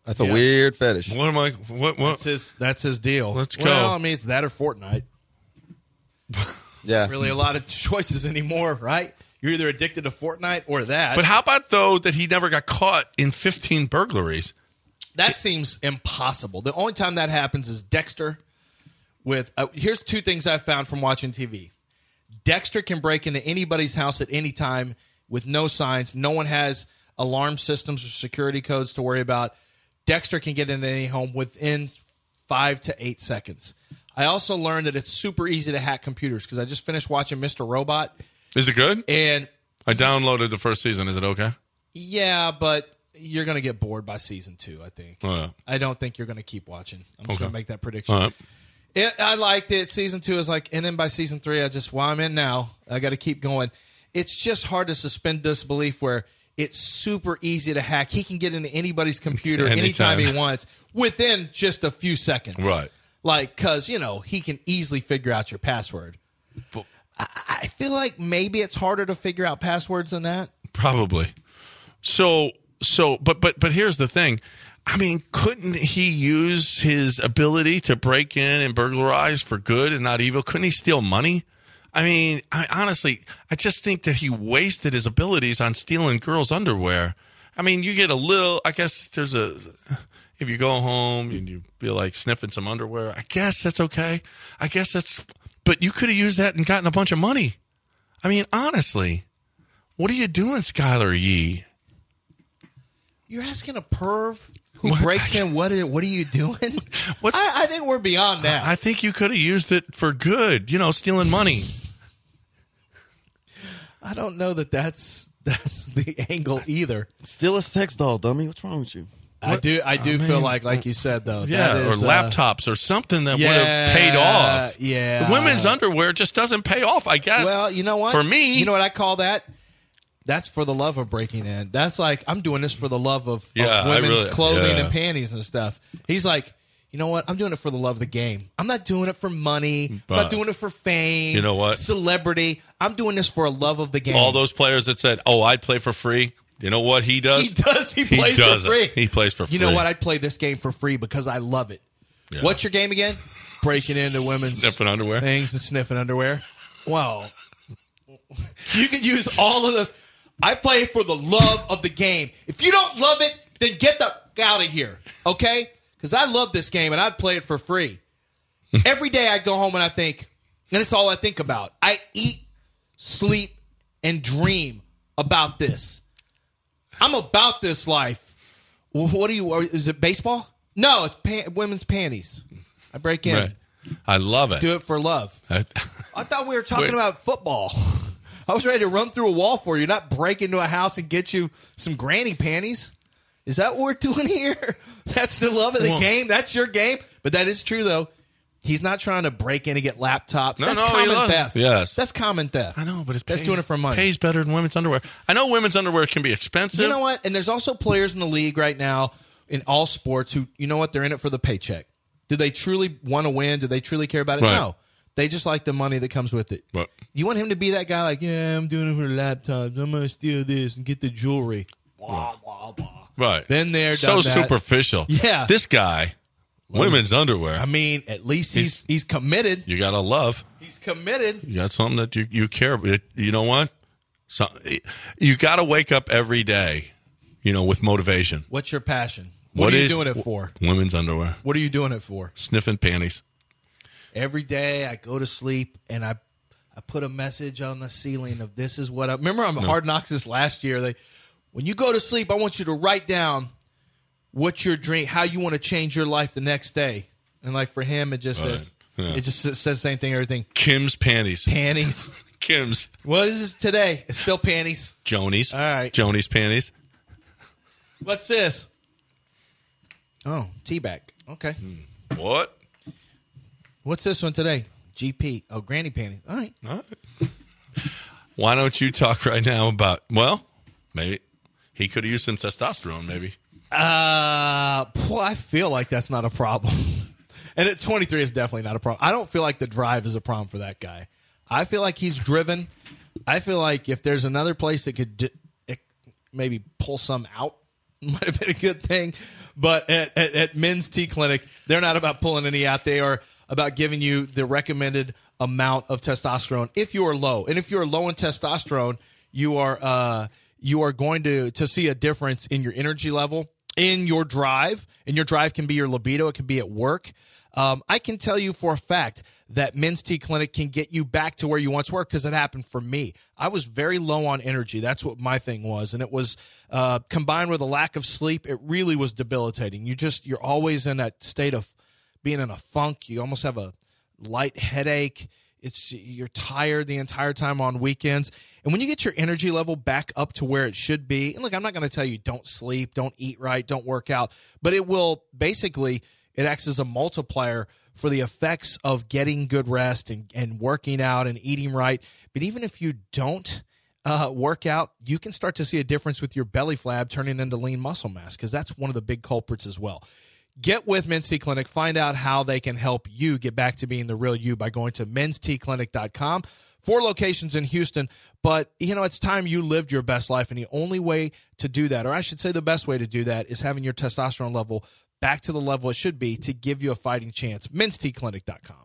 That's a Yeah. weird fetish. What am I? What? What? That's his. That's his deal. Let's go. Well, I mean, it's that or Fortnite. Yeah. Really, a lot of choices anymore, right? You're either addicted to Fortnite or that. But how about though that he never got caught in fifteen burglaries? That seems impossible. The only time that happens is Dexter. With uh, here's two things I found from watching T V. Dexter can break into anybody's house at any time with no signs. No one has alarm systems or security codes to worry about. Dexter can get into any home within five to eight seconds. I also learned that it's super easy to hack computers because I just finished watching Mister Robot. Is it good? And I downloaded the first season. Is it okay? yeah, but you're going to get bored by season two, I think. Oh, yeah. I don't think you're going to keep watching. I'm just Okay. going to make that prediction. All right. It, I liked it. Season two is like, and then by season three, I just, well, I'm in now. I got to keep going. It's just hard to suspend disbelief where it's super easy to hack. He can get into anybody's computer anytime, Anytime. he wants within just a few seconds. Right. Like, because, you know, he can easily figure out your password. But- I, I feel like maybe it's harder to figure out passwords than that. Probably. So so but but but here's the thing. I mean, couldn't he use his ability to break in and burglarize for good and not evil? Couldn't he steal money? I mean, I honestly, I just think that he wasted his abilities on stealing girls' underwear. I mean, you get a little, I guess there's a, if you go home and you feel like sniffing some underwear, I guess that's okay. I guess that's, but you could have used that and gotten a bunch of money. I mean, honestly, what are you doing, Skylar Yee? You're asking a perv who breaks in. What are, what are you doing? What's, I, I think we're beyond that. I think you could have used it for good, you know, stealing money. I don't know that that's that's the angle either. Steal a sex doll, dummy. What's wrong with you? I do I do I feel mean, like, like you said, though. Yeah, that is, or uh, laptops or something that yeah, would have paid off. yeah. The women's underwear just doesn't pay off, I guess. Well, you know what? For me. You know what I call that? That's for the love of breaking in. That's like, I'm doing this for the love of, Yeah, of I women's really- clothing yeah. and panties and stuff. He's like, you know what? I'm doing it for the love of the game. I'm not doing it for money. I'm But- not doing it for fame. You know what? Celebrity. I'm doing this for a love of the game. All those players that said, oh, I'd play for free. You know what he does? He does. He plays does for free. it. He plays for free. You know what? I'd play this game for free because I love it. Yeah. What's your game again? Breaking into women's Sniffing underwear. things and sniffing underwear. Wow. You can use all of this. I play for the love of the game. If you don't love it, then get the out of here, okay? Because I love this game and I'd play it for free. Every day I go home and I think, and it's all I think about. I eat, sleep, and dream about this. I'm about this life. What are you? Is it baseball? No, it's pan, women's panties. I break in. Right. I love it. Do it for love. I, I thought we were talking Wait. about football. I was ready to run through a wall for you, not break into a house and get you some granny panties. Is that what we're doing here? That's the love of the Well- game. That's your game. But that is true, though. He's not trying to break in and get laptops. No, That's no, he common loves- theft. yes. That's common theft. I know, but it's That's pays, doing it for money. pays better than women's underwear. I know women's underwear can be expensive. You know what? And there's also players in the league right now in all sports who, you know what? They're in it for the paycheck. Do they truly want to win? Do they truly care about it? Right. No. They just like the money that comes with it. Right. You want him to be that guy like, yeah, I'm doing it for the laptops. I'm going to steal this and get the jewelry. Blah, blah, blah. Right. Been there, So done that. superficial. Yeah. This guy, women's underwear. I mean, at least he's he's committed. You got to love. He's committed. You got something that you, you care about. You know what? So, you got to wake up every day, you know, with motivation. What's your passion? What, are you is- doing it for? Women's underwear. What are you doing it for? Sniffing panties. Every day I go to sleep and I I put a message on the ceiling of this is what I remember on Hard Knocks this last year. They when you go to sleep, I want you to write down what's your dream, how you want to change your life the next day. And like for him, it just Right. says Yeah. it just says the same thing, everything. Kim's panties. Panties. Kim's. What is this today? It's still panties. Joni's. All right. Joni's panties. What's this? Oh, T-back. Okay. What? What's this one today? G P. Oh, granny panties. All right. All right. Why don't you talk right now about, well, maybe he could have used some testosterone, maybe. Uh, well, I feel like that's not a problem. And at twenty-three, it's definitely not a problem. I don't feel like the drive is a problem for that guy. I feel like he's driven. I feel like if there's another place that could d- it- maybe pull some out, might have been a good thing. But at, at, at Men's T Clinic, they're not about pulling any out. They are about giving you the recommended amount of testosterone if you are low. And if you are low in testosterone, you are uh, you are going to, to see a difference in your energy level, in your drive. And your drive can be your libido. It can be at work. Um, I can tell you for a fact that Men's T Clinic can get you back to where you once were because it happened for me. I was very low on energy. That's what my thing was. And it was uh, combined with a lack of sleep. It really was debilitating. You just, you're always in that state of being in a funk. You almost have a light headache. It's, you're tired the entire time on weekends. And when you get your energy level back up to where it should be, and look, I'm not going to tell you don't sleep, don't eat right, don't work out, but it will basically, it acts as a multiplier for the effects of getting good rest and, and working out and eating right. But even if you don't uh, work out, you can start to see a difference with your belly flab turning into lean muscle mass because that's one of the big culprits as well. Get with Men's T Clinic. Find out how they can help you get back to being the real you by going to mens t clinic dot com. Four locations in Houston, but, you know, it's time you lived your best life, and the only way to do that, or I should say the best way to do that, is having your testosterone level back to the level it should be to give you a fighting chance. mens t clinic dot com.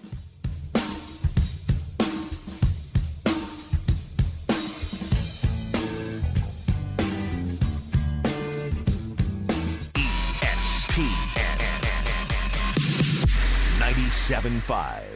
E S P N ninety-seven point five.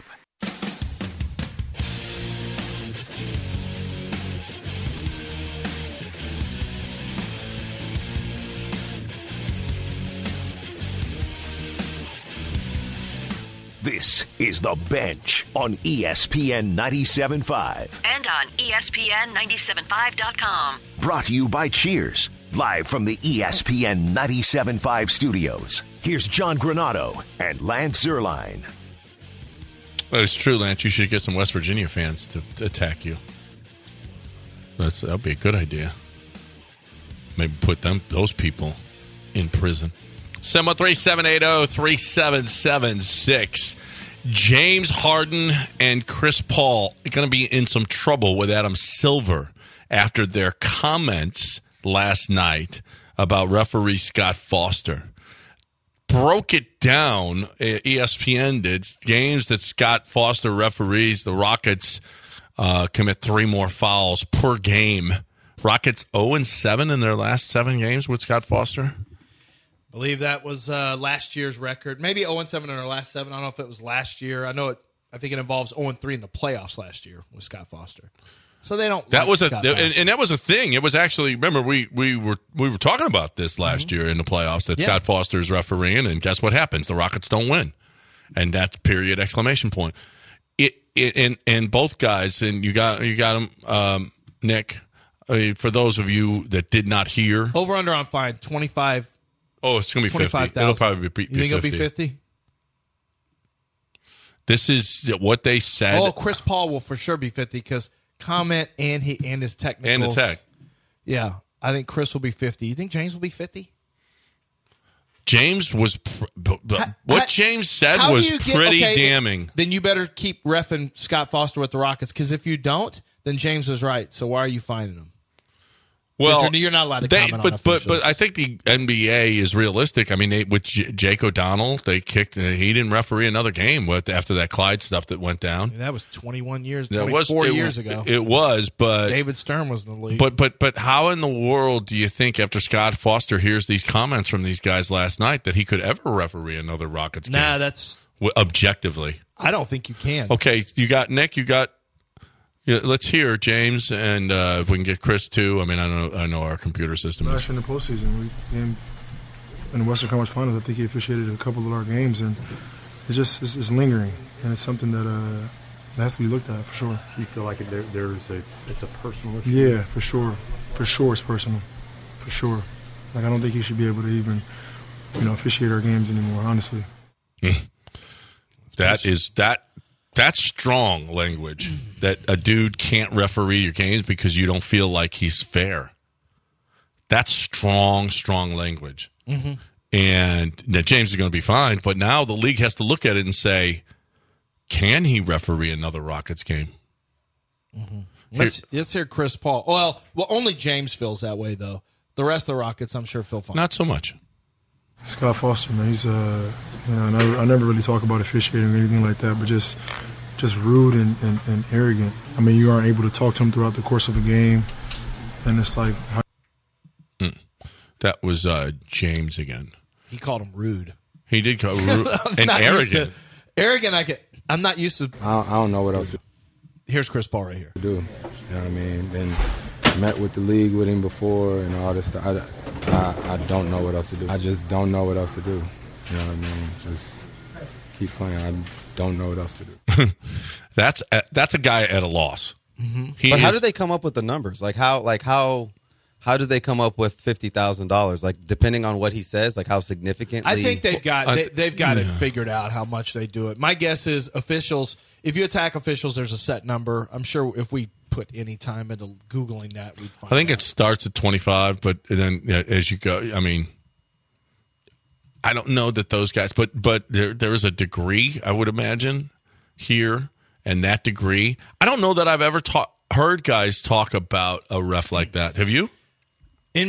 This is The Bench on E S P N ninety-seven point five. And on E S P N ninety-seven point five dot com. Brought to you by Cheers, live from the E S P N ninety-seven point five studios. Here's John Granado and Lance Zierlein. Well, it's true, Lance. You should get some West Virginia fans to, to attack you. That's, that'd be a good idea. Maybe put them those people in prison. seven one three, seven eight zero, three seven seven six. James Harden and Chris Paul are going to be in some trouble with Adam Silver after their comments last night about referee Scott Foster. Broke it down, E S P N did, games that Scott Foster referees. The Rockets uh, commit three more fouls per game. Rockets oh and seven in their last seven games with Scott Foster. I believe that was uh, last year's record. Maybe oh and seven in our last seven. I don't know if it was last year. I know it. I think it involves oh and three in the playoffs last year with Scott Foster. So they don't. That like was a Scott and, Foster. and that was a thing. It was actually, remember we we were we were talking about this last mm-hmm. year in the playoffs that yeah. Scott Foster is refereeing, and guess what happens? The Rockets don't win, and that's period exclamation point. It, it and and both guys, and you got you got them, um, Nick. I mean, for those of you that did not hear, over under on fine twenty-five. Oh, it's going to be fifty. It'll probably be, be You think fifty. it'll be fifty? This is what they said. Oh, Chris Paul will for sure be fifty because comment and he and his technicals. And the tech. Yeah, I think Chris will be fifty. You think James will be fifty? James was pr- b- b- how, what how, James said how was get, pretty okay, damning. Then you better keep reffing Scott Foster with the Rockets because if you don't, then James was right. So why are you finding him? Well, you're, you're not allowed to they, comment but, on but officials. but I think the N B A is realistic. I mean, they, with J- Jake O'Donnell, they kicked. Uh, he didn't referee another game with after that Clyde stuff that went down. I mean, that was twenty-one years, That twenty-four was, it, years ago. It was, but David Stern was in the league. But but but how in the world do you think after Scott Foster hears these comments from these guys last night that he could ever referee another Rockets game? Nah, that's objectively. I don't think you can. Okay, you got Nick. You got. Yeah, let's hear James, and uh, if we can get Chris too. I mean, I know I know our computer system. Last year in the postseason, we came in the Western Conference Finals. I think he officiated a couple of our games, and it's just it's, it's lingering, and it's something that uh, has to be looked at for sure. You feel like there, there's a it's a personal issue? Yeah, for sure, for sure, it's personal, for sure. Like I don't think he should be able to even, you know, officiate our games anymore. Honestly, that is that. That's strong language that a dude can't referee your games because you don't feel like he's fair. That's strong, strong language. Mm-hmm. And now James is going to be fine, but now the league has to look at it and say, can he referee another Rockets game? Mm-hmm. Let's, let's hear Chris Paul. Well, well, only James feels that way, though. The rest of the Rockets, I'm sure, feel fine. Not so much. Scott Foster, man, he's uh, you know, I never, I never really talk about officiating or anything like that, but just, just rude and, and, and arrogant. I mean, you aren't able to talk to him throughout the course of a game, and it's like. Mm. That was uh, James again. He called him rude. He did call rude and arrogant. Arrogant, I get. I'm not used to. I don't, I don't know what else to Here's Chris Paul right here. do. You know what I mean? Been met with the league with him before and all this stuff. I, I, I don't know what else to do. I just don't know what else to do. You know what I mean? Just keep playing. I don't know what else to do. that's a, that's a guy at a loss. Mm-hmm. But how do they come up with the numbers? Like how? Like how? How do they come up with fifty thousand dollars? Like depending on what he says, like how significantly. I think they've got they, they've got yeah. it figured out how much they do it. My guess is officials. If you attack officials, there's a set number. I'm sure if we put any time into googling that, we'd find. I think out. it starts at twenty-five, but then yeah, as you go, I mean, I don't know that those guys, but but there there is a degree, I would imagine, here, and that degree. I don't know that I've ever ta- heard guys talk about a ref like that. Have you? N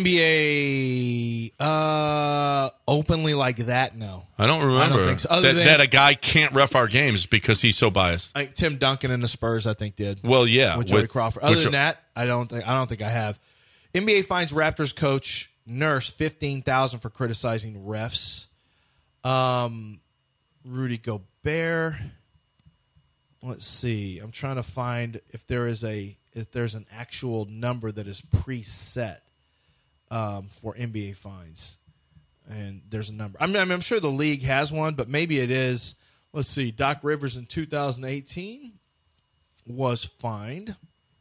B A uh, openly like that? No, I don't remember I don't think so. Other that, than, that a guy can't ref our games because he's so biased. Like Tim Duncan and the Spurs, I think did. Well, yeah, with Joey with, Crawford. Other which, than that, I don't think I don't think I have. N B A finds Raptors coach Nurse fifteen thousand for criticizing refs. Um, Rudy Gobert. Let's see. I'm trying to find if there is a if there's an actual number that is preset. Um, for N B A fines, and there's a number. I mean, I'm sure the league has one, but maybe it is. Let's see. Doc Rivers in two thousand eighteen was fined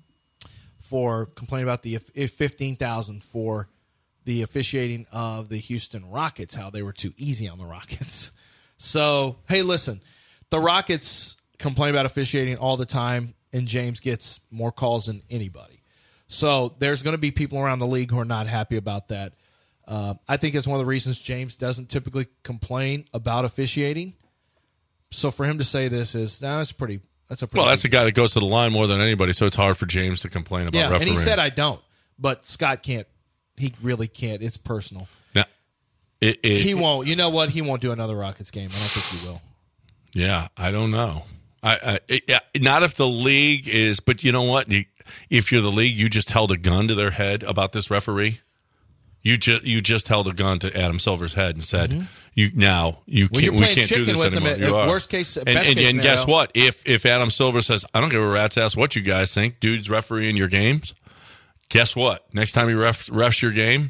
for complaining about the fifteen thousand for the officiating of the Houston Rockets, how they were too easy on the Rockets. So, hey, listen, the Rockets complain about officiating all the time, and James gets more calls than anybody. So there's going to be people around the league who are not happy about that. Uh, I think it's one of the reasons James doesn't typically complain about officiating. So for him to say this is nah, that's pretty. That's a pretty well. That's big a guy that goes to the line more than anybody, so it's hard for James to complain about. yeah, refereeing. And he said I don't, but Scott can't. He really can't. It's personal. Now, it, it, he won't. You know what? He won't do another Rockets game. I don't think he will. Yeah, I don't know. I, I it, not if the league is, but you know what? You, if you're the league, you just held a gun to their head about this referee. You just you just held a gun to Adam Silver's head and said, mm-hmm. "You now you well, can't we can't do this with anymore." Them you at, are. Worst case, and, best and, case and guess scenario. what? If if Adam Silver says, "I don't give a rat's ass what you guys think, dude's refereeing your games," guess what? Next time he ref, refs your game,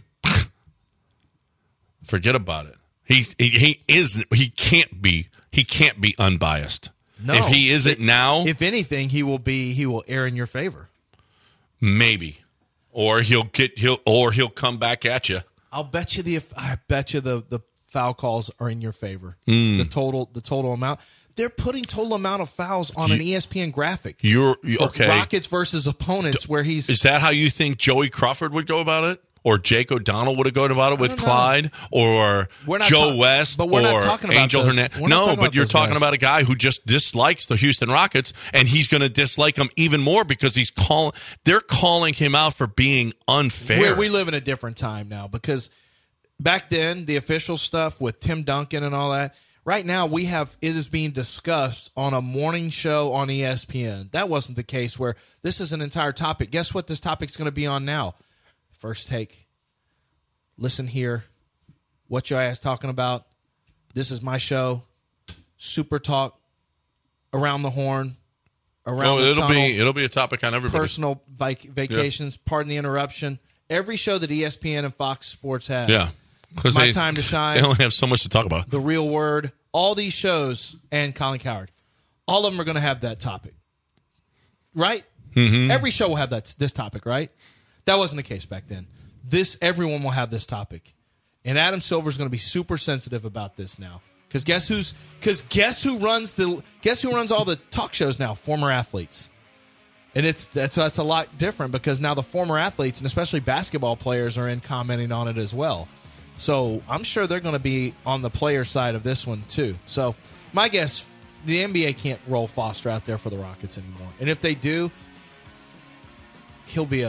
forget about it. He's he, he is he can't be he can't be unbiased. No, if he isn't now, if anything, he will be. He will err in your favor. Maybe, or he'll get he'll or he'll come back at you. I'll bet you the I bet you the, the foul calls are in your favor. Mm. The total the total amount. They're putting total amount of fouls on you, an E S P N graphic. You're okay. Rockets versus opponents, where he's is that how you think Joey Crawford would go about it? Or Jake O'Donnell would have gone about it with Clyde, or Joe ta- West, but we're or not talking about Angel those. Hernandez. We're not No, talking but about you're those talking guys. about a guy who just dislikes the Houston Rockets, and he's going to dislike them even more because he's calling. They're calling him out for being unfair. We're, we live in a different time now because back then the official stuff with Tim Duncan and all that. Right now we have it is being discussed on a morning show on E S P N. That wasn't the case where this is an entire topic. Guess what this topic's going to be on now? First Take. Listen here. What your ass talking about? This is my show. Super Talk. Around the Horn. Around oh, the it'll tunnel. be it'll be a topic on everybody. Personal vac- vacations. Yeah. Pardon the interruption. Every show that E S P N and Fox Sports has. Yeah. My they, Time to Shine. They only have so much to talk about. The Real Word. All these shows and Colin Cowherd. All of them are going to have that topic. Right? Mm-hmm. Every show will have that this topic, right? That wasn't the case back then. This everyone will have this topic, and Adam Silver's going to be super sensitive about this now. Because guess who's? Because guess who runs the? Guess who runs all the talk shows now? Former athletes, and it's that's that's a lot different because now the former athletes and especially basketball players are in commenting on it as well. So I'm sure they're going to be on the player side of this one too. So my guess, the N B A can't roll Foster out there for the Rockets anymore, and if they do, he'll be a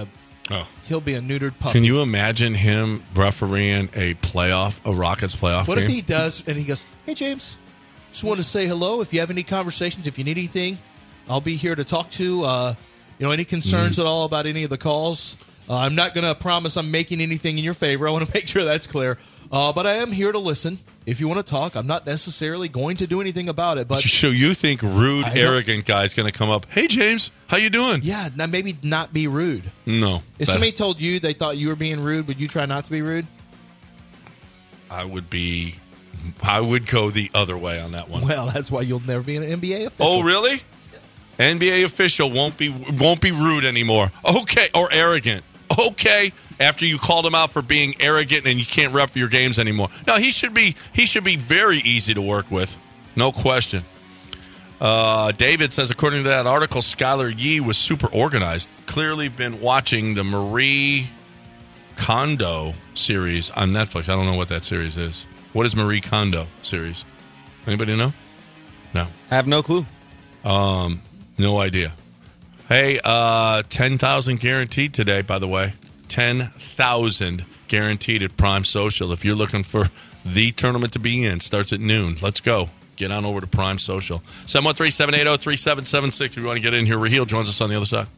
Oh. He'll be a neutered puppy. Can you imagine him refereeing a playoff, a Rockets playoff What game? if he does and he goes, hey, James, just wanted to say hello. If you have any conversations, if you need anything, I'll be here to talk to. Uh, you know, any concerns Mm. at all about any of the calls? Uh, I'm not going to promise I'm making anything in your favor. I want to make sure that's clear. Uh, but I am here to listen. If you want to talk, I'm not necessarily going to do anything about it. But So you think rude, I don't- arrogant guy's going to come up, hey, James, how you doing? Yeah, now maybe not be rude. No. If that- somebody told you they thought you were being rude, would you try not to be rude? I would be, I would go the other way on that one. Well, that's why you'll never be an N B A official. Oh, really? N B A official won't be won't be rude anymore. Okay, or arrogant. Okay, after you called him out for being arrogant and you can't ref your games anymore. No, he should be he should be very easy to work with, no question. Uh, David says, according to that article, Skylar Yee was super organized. Clearly been watching the Marie Kondo series on Netflix. I don't know what that series is. What is Marie Kondo series? Anybody know? No. I have no clue. Um, no idea. Hey, uh, ten thousand guaranteed today, by the way. ten thousand guaranteed at Prime Social. If you're looking for the tournament to be in, starts at noon. Let's go. Get on over to Prime Social. seven one three, seven eight zero, three seven seven six if you want to get in here. Raheel joins us on the other side.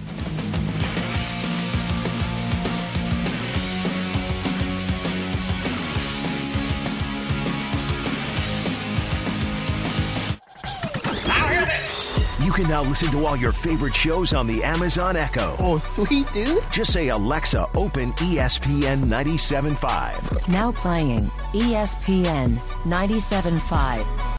You can now listen to all your favorite shows on the Amazon Echo. Oh, sweet, dude. Just say, Alexa, open E S P N ninety-seven point five. Now playing E S P N ninety-seven point five.